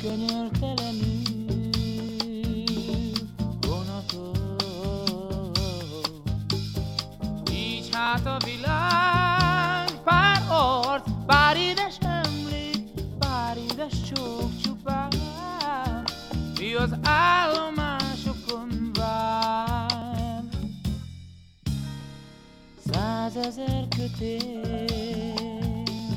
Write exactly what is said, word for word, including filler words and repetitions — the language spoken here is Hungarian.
könyörtelenül vonatok. Így hát a világ pár arc, pár édes emlék, pár édes csók csupán, mi az állomásokon vár. Százezer kötél